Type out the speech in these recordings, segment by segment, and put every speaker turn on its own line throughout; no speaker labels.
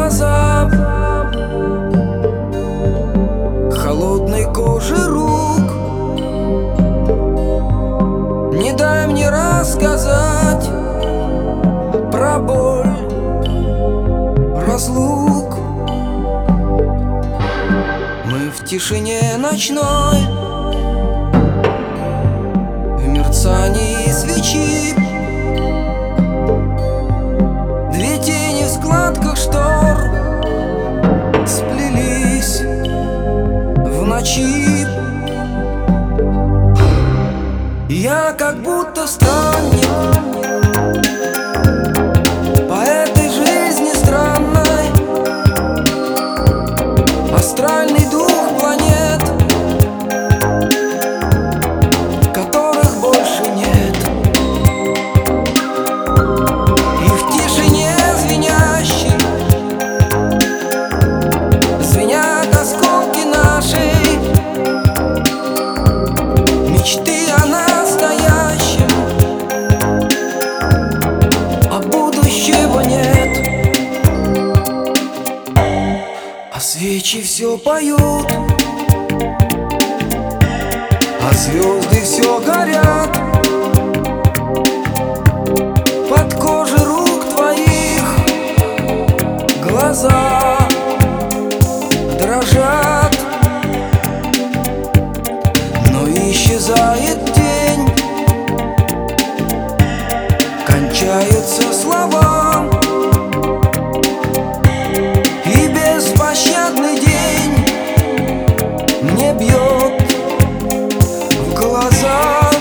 глаза, холодной кожи рук. Не дай мне рассказать про боль разлук. Мы в тишине ночной, в мерцании свечи, две тени в складках штор сплелись в ночи. Я как будто странник по этой жизни странной, астральный дух планет, которых больше нет. И в тишине звенящей звенят осколки нашей мечты о настоящем, а будущего нет. А свечи все поют, а звезды все горят. Под кожей рук твоих глаза дрожат, но исчезает день, кончаются слова, и беспощадный день мне бьет в глаза.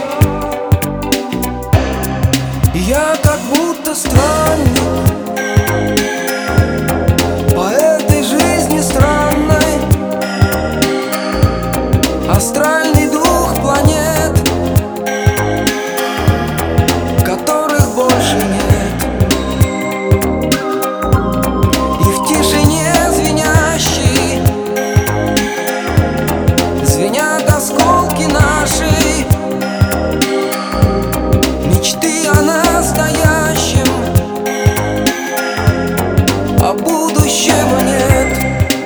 Я как будто странник по этой жизни странной, астральный дух планет, которых больше нет. И в тишине звенящей звенят осколки нашей мечты о настоящем, а будущего нет.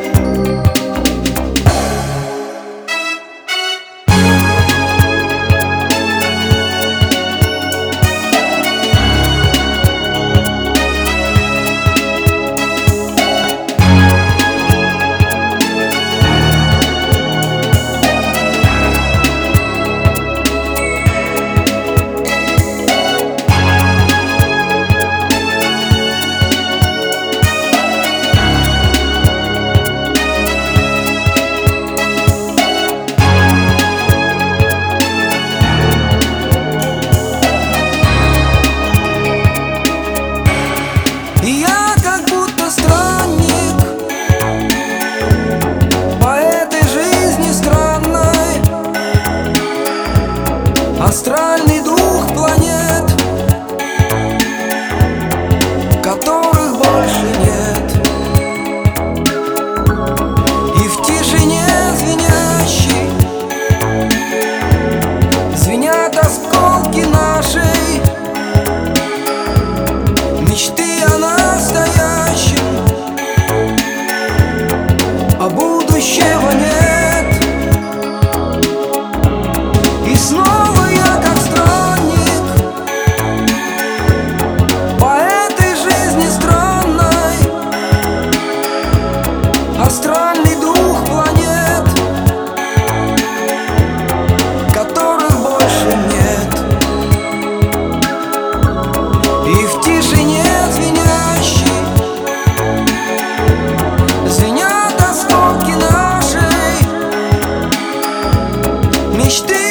Я как будто странник по этой жизни странной, астральный дух планет, которых больше нет. И в тишине звенящей звенят осколки нашей мечты о настоящем, а будущего нет. И снова я как странник по этой жизни странной, астральный дух планет, которых больше нет. И в тишине звенящей звенят осколки нашей мечты